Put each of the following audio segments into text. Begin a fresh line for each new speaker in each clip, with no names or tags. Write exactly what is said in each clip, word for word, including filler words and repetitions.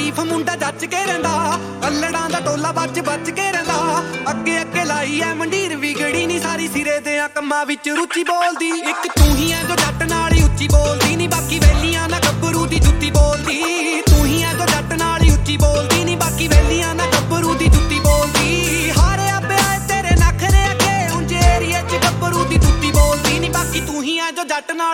ਸ਼ਰੀਫ ਮੁੰਡਾ ਜੱਜ ਕੇ ਰਹਿੰਦਾ, ਅੱਲੜਾਂ ਦਾ ਟੋਲਾ ਬੱਜ ਬੱਜ ਕੇ ਰਹਿੰਦਾ। ਅੱਗੇ ਅੱਗੇ ਲਾਈ ਐ ਮੰਡੀਰ ਵਿਗੜੀ ਨੀ ਸਾਰੀ, ਸਿਰੇ ਦੇ ਕੰਮਾਂ ਵਿੱਚ ਰੁਚੀ ਬੋਲਦੀ। ਇੱਕ ਤੂੰ ਹੀ ਐ ਜੋ ਜੱਟ ਨਾਲ ਹੀ ਉੱਚੀ ਬੋਲਦੀ ਨੀ, ਬਾਕੀ ਵੈਲੀਆਂ ਨਾ ਗੱਭਰੂ ਦੀ ਜੁੱਤੀ ਬੋਲਦੀ। ਤੂੰ ਹੀ ਐ ਜੋ ਜੱਟ ਨਾਲ ਹੀ ਉੱਚੀ ਬੋਲਦੀ ਨੀ, ਬਾਕੀ ਵੈਲੀਆਂ ਨਾ ਗੱਭਰੂ ਦੀ ਜੁੱਤੀ ਬੋਲਦੀ। ਹਾਰਿਆ ਪਿਆ ਤੇਰੇ ਨਖਰੇ ਅੱਗੇ, ਉਂਝ ਏਰੀਏ ਚ ਗੱਭਰੂ ਦੀ ਜੁੱਤੀ ਬੋਲਦੀ ਨੀ, ਬਾਕੀ ਤੂੰ ਹੀ ਐ ਜੋ ਜੱਟ ਨਾਲ।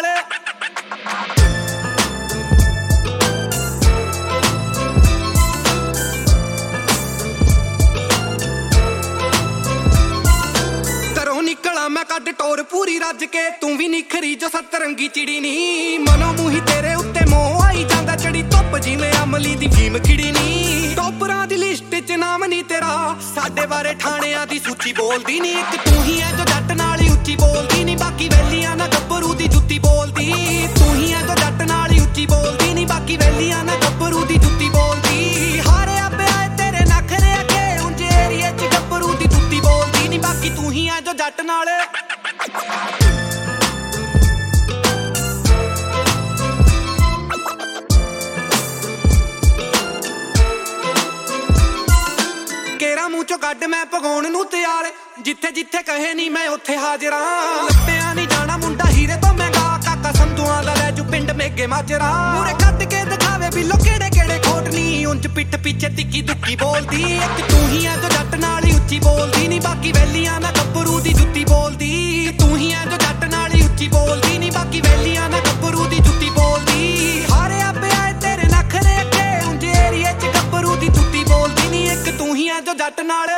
ਨਿਕਲਾਂ ਮੈਂ ਕੱਢ ਟੋਰ ਪੂਰੀ ਰੱਜ ਕੇ, ਤੂੰ ਵੀ ਨਿਖਰੀ ਜੋ ਸਤਰੰਗੀ ਚਿੜੀ ਨੀ। ਮਨੋਂ ਮੂੰਹੀ ਤੇਰੇ ਉੱਤੇ ਮੋਹ ਆਈ ਜਾਂਦਾ, ਚੜੀ ਧੁੱਪ ਜਿਵੇਂ ਅਮਲੀ ਦੀ ਫੀਮ ਖਿੜੀ ਨੀ। ਟੋਪਰਾਂ ਦੀ ਲਿਸਟ ਚ ਨਾਮ ਨੀ ਤੇਰਾ, ਸਾਡੇ ਬਾਰੇ ਠਾਣਿਆਂ ਦੀ ਸੂਚੀ ਬੋਲਦੀ ਨੀ। ਇੱਕ ਤੂੰ ਹੀ ਐ ਜੋ ਜੱਟ ਨਾਲ ਹੀ ਉੱਚੀ ਬੋਲਦੀ ਨੀ, ਬਾਕੀ ਵੈਲੀਆਂ ਨਾ ਗੱਭਰੂ ਦੀ ਜੁੱਤੀ ਬੋਲਦੀ। ਤੂੰ ਹੀ ਐ ਜੋ ਜੱਟ ਨਾਲ ਹੀ ਉੱਚੀ ਬੋਲਦੀ ਨੀ, ਬਾਕੀ ਵੈਲੀਆਂ ਨਾ ਗੱਭਰੂ ਦੀ ਜੁੱਤੀ ਬੋਲਦੀ। ਹਾਰਿਆ ਪਿਆ ਤੇਰੇ ਨਖਰੇ ਅੱਗੇ, ਉਂਝ ਏਰੀਏ ਚ ਗੱਭਰੂ ਦੀ ਜੁੱਤੀ ਬੋਲਦੀ ਨੀ, ਬਾਕੀ ਤੂੰ ਹੀ ਐ ਜੋ ਜੱਟ ਨਾਲ। ਕੇਰਾ ਮੂੰਹ ਚੋਂ ਕੱਢ ਮੈਂ ਪਗਾਉਣ ਨੂੰ ਤਿਆਰ, ਜਿੱਥੇ ਜਿੱਥੇ ਕਹੇ ਨੀ ਮੈਂ ਉੱਥੇ ਹਾਜ਼ਰਾਂ। ਲੱਭਿਆ ਨੀ ਜਾਣਾ ਮੁੰਡਾ ਹੀਰੇ ਤੋਂ ਮਹਿੰਗਾ, ਕਾਕਾ ਸੰਧੂਆਂ ਦਾ ਲੈ ਜੂ ਪਿੰਡ ਮੇਗੇ ਮਾਜਰਾ। ਮੂਰੇ ਕੱਢ ਕੇ ਦਿਖਾਵੇ ਬਿੱਲੋ ਕਿਹੜੇ ਕਿਹੜੇ ਖੋਟ ਨੀ, ਉਂਝ ਪਿੱਠ ਪਿੱਛੇ ਤਿੱਕੀ ਦੁੱਕੀ ਬੋਲਦੀ। ਇੱਕ ਤੂੰ ਹੀ ਐ ਜੋ ਜੱਟ ਨਾਲ ਹੀ ਉੱਚੀ ਬੋਲਦੀ ਨੀ, ਬਾਕੀ ਵੈਲੀਆਂ ਨਾ ਗੱਭਰੂ ਦੀ ਜੁੱਤੀ ਬੋਲਦੀ। ਤੂੰ ਹੀ ਐ ਜੋ ਜੱਟ ਨਾਲ ਹੀ ਉੱਚੀ ਬੋਲਦੀ ਨੀ, ਬਾਕੀ ਵੈਲੀਆਂ ਨਾ ਗੱਭਰੂ ਦੀ ਜੁੱਤੀ ਬੋਲਦੀ। ਹਾਰਿਆ ਪਿਆ ਤੇਰੇ ਨਖਰੇ ਅੱਗੇ, ਉਂਝ ਏਰੀਏ ਚ ਗੱਭਰੂ ਦੀ ਜੁੱਤੀ ਬੋਲਦੀ ਨੀ। ਇੱਕ ਤੂੰ ਹੀ ਐ ਜੋ ਜੱਟ ਨਾਲ।